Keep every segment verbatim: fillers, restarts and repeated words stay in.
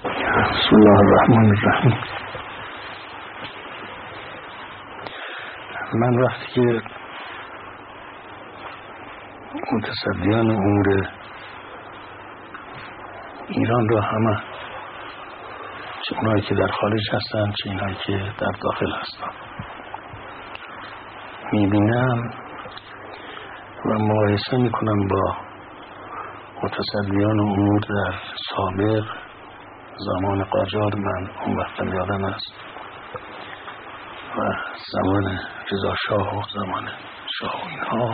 بسم الله الرحمن الرحیم. من وقتی که متصدیان امور ایران را همه، چه اونایی که در خارج هستن چه اینایی که در داخل هستن، میبینم و مقایسه میکنم با متصدیان امور در سابق زمان قاجار، من اون وقت یادم است، و زمان رضا شاه و زمان شاه و اینها،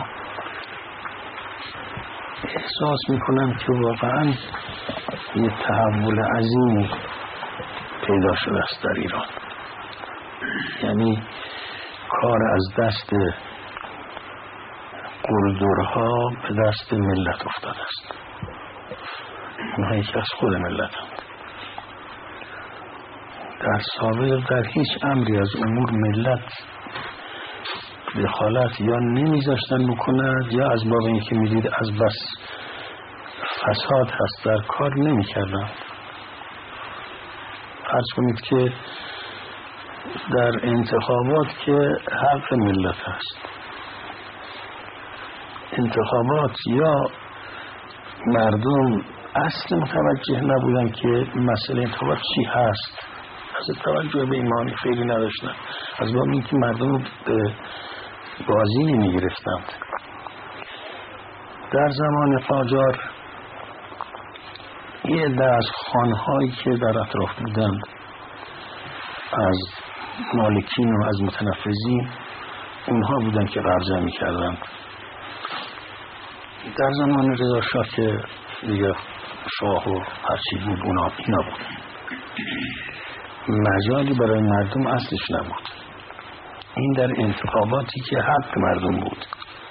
احساس میکنم که واقعا یه تحول عظیمی پیدا شده است در ایران. یعنی کار از دست قلدرها به دست ملت افتاده است. اونها یکی از خود ملت هم. در سابق در هیچ امری از امور ملت دخالت یا نمیذاشتن بکند، یا از باب اینکه میدید از بس فساد هست در کار نمیکردن. فرض کنید که در انتخابات که حق ملت هست، انتخابات یا مردم اصل متوجه نبودن که مسئله انتخابات چی هست، از توجه به ایمانی خیلی نداشتن، از باب اینکه مردم به بازی نمی گرفتند. در زمان قاجار یه عده از خانهایی که در اطراف بودند، از مالکین و از متنفذین، اونها بودن که قبضه می کردن. در زمان رضا شاه که دیگه شاه و هرچی بود اونا اینا بود، مجالی برای مردم اصلش نبود. این در انتخاباتی که حق مردم بود.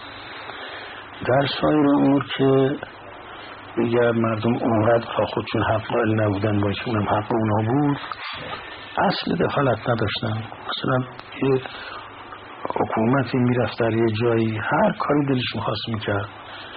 در سایر امور که دیگر مردم اونقدر خودشون حق قائل نبودن، باشه اونم حق اونا بود، اصل دخالت نداشتن. مثلا یه حکومتی میرفت در یه جایی، هر کاری دلش میخواست میکرد،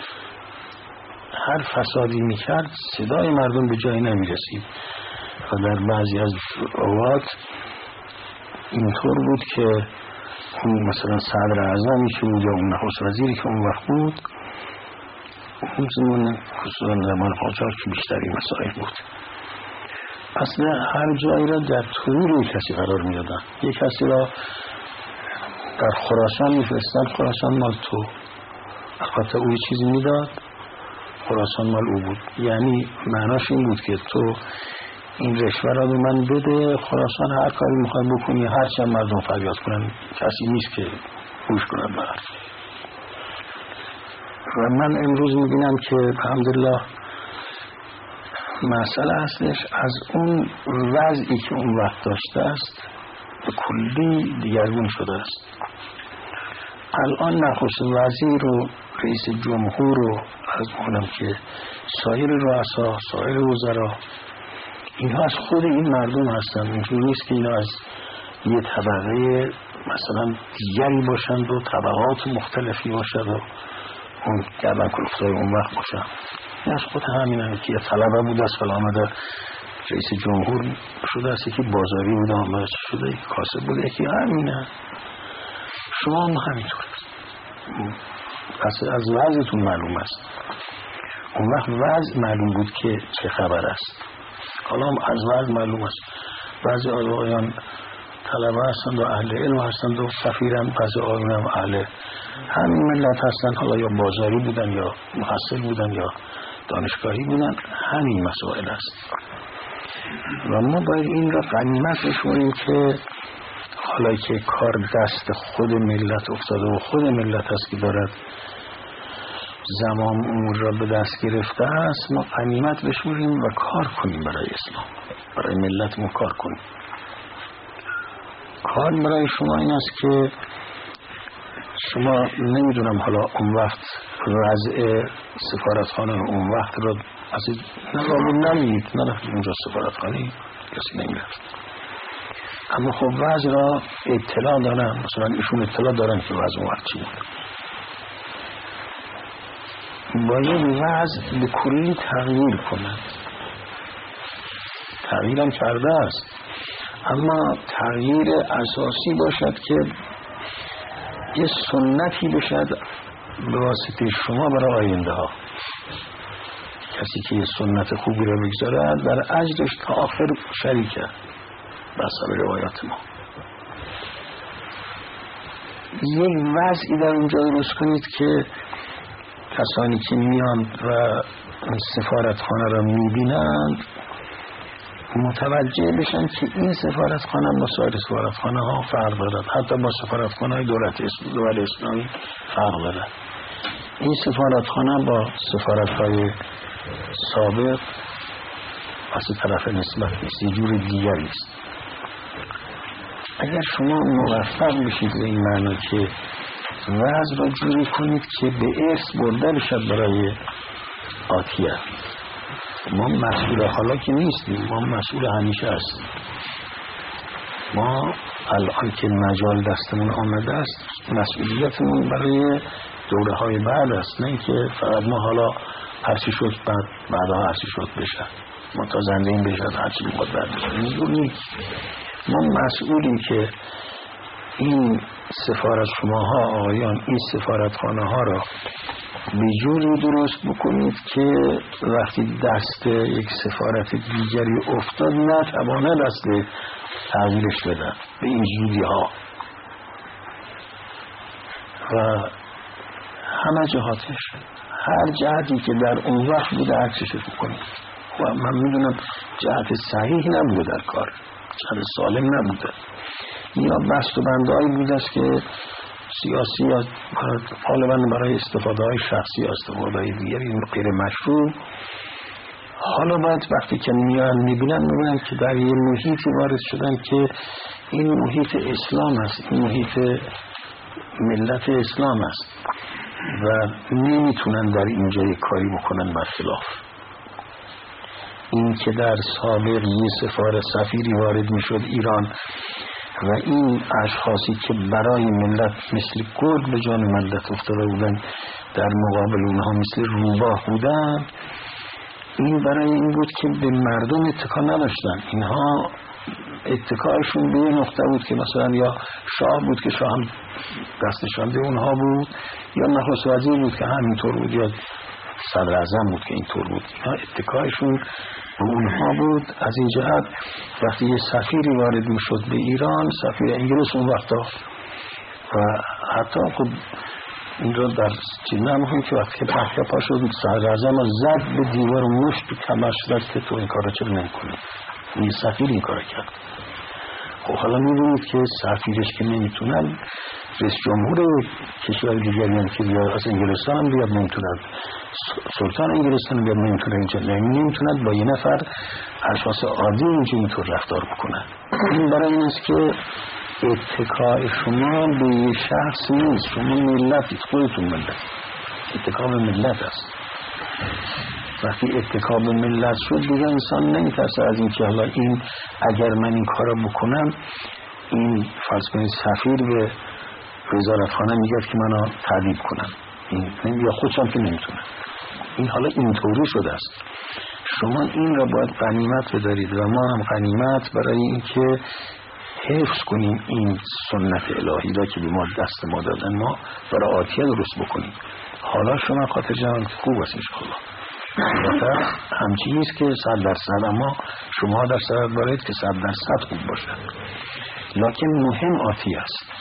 هر فسادی میکرد، صدای مردم به جایی نمیرسید. و در بعضی از اوقات اینطور بود که اون مثلا صدر اعظمی که بود یا اون نخست وزیری که اون وقت بود، اون زمان خصوصا زمان قاجار که بیشتری مسائل بود، اصلا هر جایی را در طور کسی قرار میدادن. یک کسی را در خراسان میفرستن، خراسان مال تو، البته او چیزی میداد، خراسان مال او بود. یعنی معناش این بود که تو این رشوه را به من بده، خراسان هر کاری میخوای بکنی، هر چند مردم فریاد کنن، کسی نیست که گوش کنن به حرف. و من امروز میبینم که الحمدلله مسئله اصلش از اون وضعی که اون وقت داشته است به کلی دیگرگون شده است. الان نخست وزیر و رئیس جمهور و از اونم که سایر رؤسا، سایر وزرا، اینها از خود این مردم هستن. اینجور نیست که اینا از یه طبقه مثلا دیگری باشند و طبقات مختلفی باشند و اون گردن کلفتای اون وقت باشند. این از خود همین هم که یه طلبه بود از فلا آمده رئیس جمهور شده است، یکی بازاری بود آمده شده، یکی کاسب بود، یکی همینه. شما هم همینطور از وضعتون معلوم است. اون وقت وضع معلوم بود که چه خبر است. حالا از وضع معلوم است. بعضی آقایان طلبه هستند و اهل علم هستند و سفیرن، بعضی آقایان هم اهل همین ملت هستند، حالا یا بازاری بودن یا محصل بودن یا دانشگاهی بودن. همین مسائل است و ما باید این را غنیمت بشماریم که حالا که کار دست خود ملت افتاده و خود ملت هست که دارد زمام امور را به دست گرفته است، ما غنیمت بشماریم و کار کنیم برای اسلام، برای ملت ما کار کنیم. کار برای شما این است که شما نمیدونم حالا اون وقت وضع سفارتخانه اون وقت را از نقابل نمید، نرفت اونجا سفارتخانه کسی نمیرفت، اما خب وضع را اطلاع دارن، مثلا ایشون اطلاع دارن که وضع اون وقت چی بود. باید وضع به کلی تغییر کنند. تغییرم کرده است، اما تغییر اساسی باشد که یه سنتی بشد به واسطه شما برای آینده ها. کسی که یه سنت خوبی رو بگذارد در اجرش تا آخر شریکه بسر روایات ما. یک وضعی در اونجا درست کنید که کسانی که میان و سفارتخانه را میبینند متوجه بشن که این سفارتخانه با سایر سفارتخانه ها فرق دارد، حتی با سفارتخانه های دولت اسلامی فرق دارد. این سفارتخانه با سفارت های سابق از طرف نسبت نیست، یه جور دیگری است. اگر شما موفق بشید به این معنی که وضع را جوری کنید که به ارث برده بشد برای آتیه، ما مسئول حالا که نیستیم، ما مسئول همیشه هستیم. ما الان که مجال دستمون آمده است مسئولیتمون برای دوره های بعد است، نه اینکه فقط ما حالا هرچی شد بعد بعدا هرچی شد بشه، ما تا زنده این بشد هرچی بخواد بعد بشه. اینجور نیست. ما مسئولیم که این سفارت شماها آقایان این سفارتخانه ها را به جوری درست بکنید که وقتی دست یک سفارت دیگری افتاد نتوانه دست تغییرش بدن به این زودی ها و همه جهاتش، هر جهتی که در اون وقت بوده هر چشت بکنید. و من میدونم جهت صحیح نبوده در کار، جهت سالم نبوده، یا بست و بندهایی بوده است که سیاسی یا غالبا برای استفاده های شخصی یا استفاده های دیگری غیر مشروع. حالا باید وقتی که میان میبینن میبینن که در یه محیطی وارد شدن که این محیط اسلام است، این محیط ملت اسلام است و نمیتونن در اینجا یک کاری بکنن برخلاف. این که در سابق یه سفارت سفیری وارد میشد ایران و این اشخاصی که برای ملت مثل گرد به جان ملت افتاده بودن در مقابل اونها مثل روباه بودن، این برای این بود که به مردم اتکا نداشتن. اینها اتکایشون به یه نقطه بود که مثلا یا شاه بود که شاه هم دستشانده اونها بود، یا نخست وزیر بود که همینطور بود، یا صدر اعظم بود که اینطور بود. اینها اتکایشون به اونها بود. از این جهت وقتی یه سفیری وارد می شد به ایران، سفیر انگلیس اون وقتا، و حتی خب این رو در چیز نمونیم که وقتی که پرکه پا شد صدر اعظم زد به دیوار مشت به کمرش زد که تو این کار را چرا نمی کنی؟ این سفیر این کار کرد. خب حالا می دونید که سفیرش که نمیتونن، رئیس جمهور کشور دیگری هم که بیاد از انگلستان هم بیاد نمیتونن، سلطان انگلستان بیاد نمیتونه، اینجا نمیتونن با یه نفر اشخاص عادی اینجا اینطور رفتار بکنن. این برای این است که اتکای شما به یه شخص نیست، شما ملتید، خودتون ملت، اتکا به ملت است. وقتی اتکا به ملت شد دیگه انسان نمیترسه از این که حالا این اگر من این کارا بکنم این فرض کنید سفیر به وزارتخانه میگه که منو تعدیب کنم، این یا خودشم که نمیتونم. این حالا اینطوری شده است. شما این را باید غنیمت بدارید و ما هم غنیمت برای اینکه حفظ کنیم این سنت الهی را که به ما دست ما دادن، ما برای آتیه درست بکنیم. حالا شما خاطر جوان خوب است انشاءالله، البته همچنین است که صد درصد، اما شما در صد باید که صد درصد خوب باشد. لکن مهم آتیه است.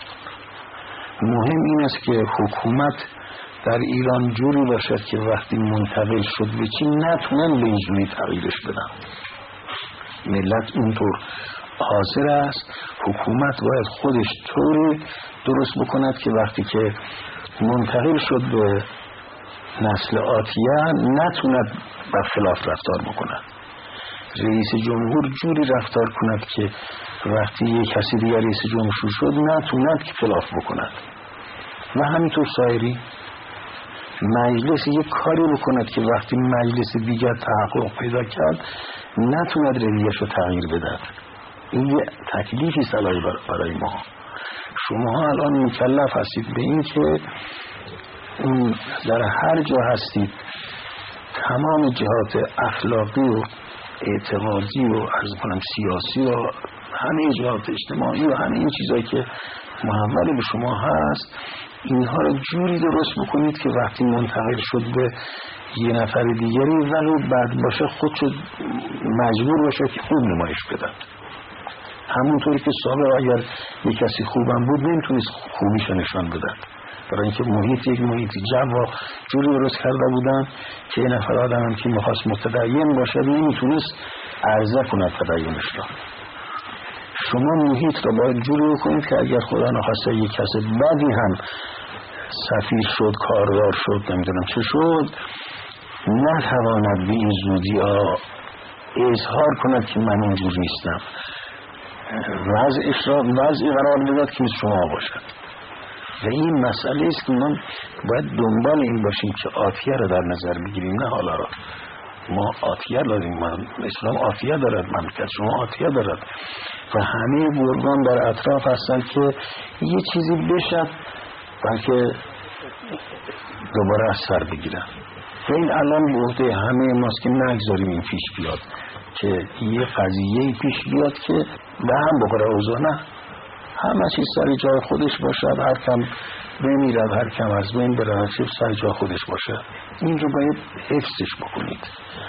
مهم این است که حکومت در ایران جوری باشد که وقتی منتقل شد به چین نتونن به این جوری تغییرش بدن. ملت اونطور حاضر است، حکومت باید خودش طوری درست بکند که وقتی که منتقل شد به نسل آتیه نتوند برخلاف رفتار بکند. رئیس جمهور جوری رفتار کند که وقتی یک کسی دیگر رئیس جمهور شد نتوند که خلاف بکند. و همینطور سایری مجلس یک کاری بکند که وقتی مجلس دیگر تحقق پیدا کرد نتوند رویش رو تغییر بدهد. این یه تکلیفی است برای ما. شما الان مکلف هستید به این که اون در هر جا هستید تمام جهات اخلاقی و اعتقادی و عرض کنم سیاسی و همه اجراعات اجتماعی و همه این چیزایی که محول به شما هست، اینها رو جوری درست بکنید که وقتی منتقل شد به یه نفر دیگری ولو بعد باشه خودشو مجبور باشه که خوب نمایش بدن. همونطوری که سابق اگر یک کسی خوبم بود نمیتونست خوبیشو نشان بدن، برای اینکه محیط یک محیط جو جوری درست کرده بودن که این نفر آدم هم که میخواست متدین باشه نمیتونست عرضه کنه تدینش را. شما محیط را باید جوری بکنید که اگر خدا نخواسته یک کس بدی هم سفیر شد، کاردار شد، نمیدونم چه شد، نتواند به این زودی ها اظهار کند که من اینجور نیستم، وضعش را وضعی قرار بداد که شما باشد. و این مسئله است که من باید دنبال این باشیم که عافیه را در نظر بگیریم، نه حالا را. ما عافیه داریم، من اسلام عافیه دارد، مملکت شما عافیه دارد و همه بزرگان در اطراف هستند که یه چیزی بشد بلکه دوباره از سر بگیرن. و این الان به عهده همه ماست که نگذاریم این پیش بیاد، که یه قضیه پیش بیاد که به هم بخوره اوضاع. نه، همه چیز سر جای خودش باشد، هر کم بمیرد، هر کم از بین بره، هر چیز سر جای خودش باشد. این رو باید حفظش بکنید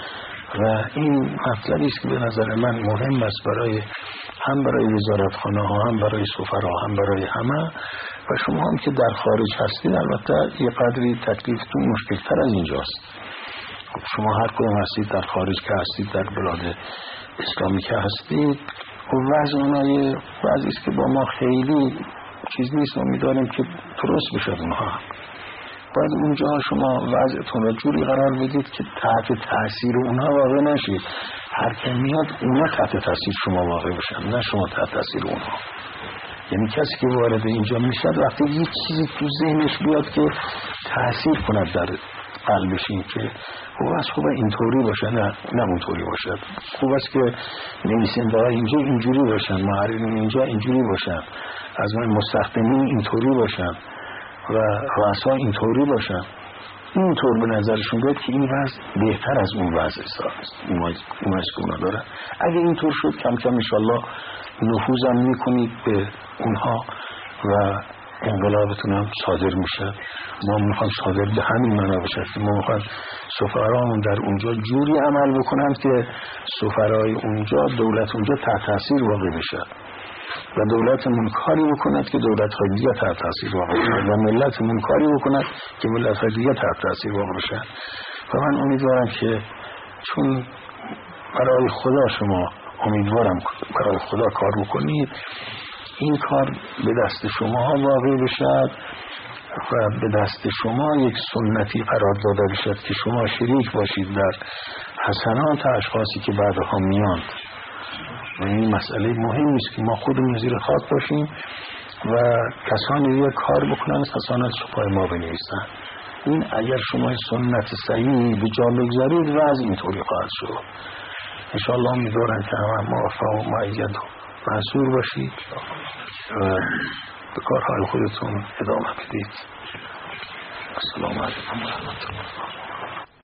و این مطلبی است که به نظر من مهم است برای هم برای وزارتخانه ها، هم برای سفرا، هم برای همه. و شما هم که در خارج هستید البته یه قدری تکلیفتون مشکلتر از اینجاست. شما هر کدوم هستید در خارج که هستید، در بلاد اسلامی که هستید، و وضع اونای وضعی است که با ما خیلی چیز نیست. امیدواریم که درست بشد اونها. باید اونجا شما وضعتون را جوری قرار بدید که تحت تاثیر اونها واقع نشید. هر که میاد اونها تحت تاثیر شما واقع بشن، نه شما تحت تاثیر اونها. یعنی کسی که وارد اینجا میشد وقتی یه چیزی تو ذهنش بیاد که تاثیر کند در قلبش، این که خوب است خوبه اینطوری باشه، نه نه اونطوری باشد. خوب است که نویسنده ها اینجا اینجوری باشن، محررین اینجا اینجوری باشن، از من مستخدمین اینطوری باشن و رؤسا اینطوری باشن. اینطور به نظرشون بیاد که این وضع بهتر از اون وضع است، اون وضع که اونا دارن. اگه اینطور شد کم کم انشالله نفوذم میکنید به اونها و انقلابتون هم صادر میشه. ما میخوایم صادر به همین معنا بشه که ما میخوایم سفرامون در اونجا جوری عمل بکنند که سفرای اونجا، دولت اونجا تحت تاثیر واقع بشه و دولتمون کاری بکند که دولت‌های دیگه تحت تاثیر واقع بشه و ملتمون کاری بکند که ملت‌های دیگه تحت تاثیر واقع بشه. و من امیدوارم که چون برای خدا شما امیدوارم برای خدا کار بکنید، این کار به دست شما واقع بشد و به دست شما یک سنتی قرار داده بشد که شما شریک باشید در حسنات اشخاصی که بعدها میاند. و این مسئله مهمی است که ما خودمون زیر خاک باشیم و کسانی دیگه کار بکنن حسنات پای ما بنویسن. این اگر شما سنت صحیح به جا بگذارید وضع اینطوری خواهد شد. انشاءالله امیدوارم که همه موفق و مؤید و منصور باشید و به کارهای خودتون ادامه بدید. السلام علیکم و رحمت الله.